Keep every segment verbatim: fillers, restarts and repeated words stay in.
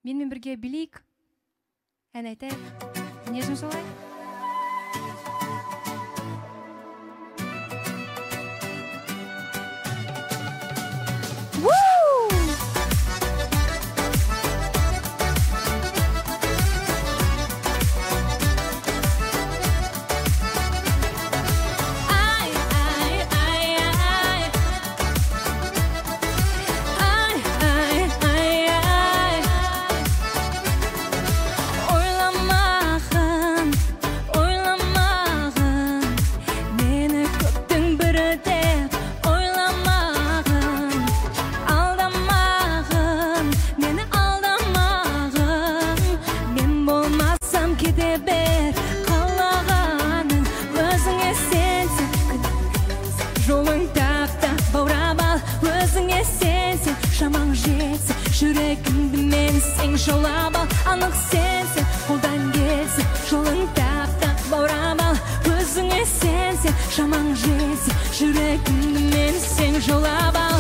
Менімен бірге білейік, ән айтайық. Мінезім солай? Жолың тапта баурап ал, өзіңе сенсен, шамаң жетсе, жүрегіңді мен сен жолап ал, анық сенсен, қолдан келсе, жолың тапта баурап ал, өзіңе сенсен, шамаң жетсе, жүрегіңді мен сен жолап ал.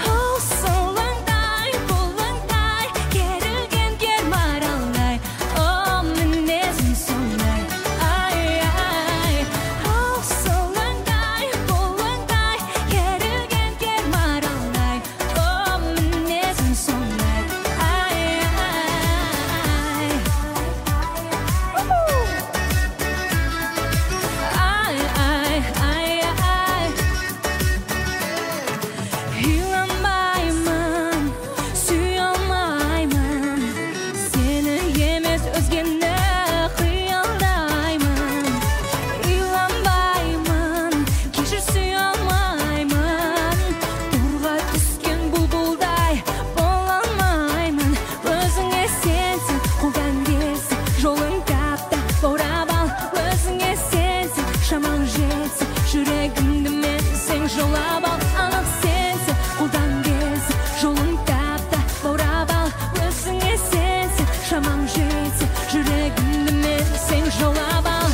Жүрегімді мен сен жолап ал, анық сенсен, қолдан келсе, жолың тапта баурап ал, өзіңе сенсен, шамаң жетсе, жүрегімді мен сен жолап ал.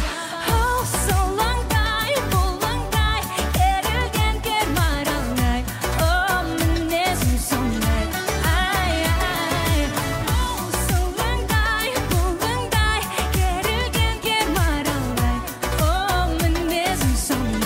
Солаңдай, бұлаңдай, керілген кер маралдай, о, мінезім сондай, ай-ай. Солаңдай, бұлаңдай, керілген кер маралдай, о, мінезім сондай.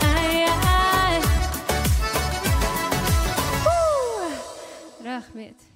Рахмет.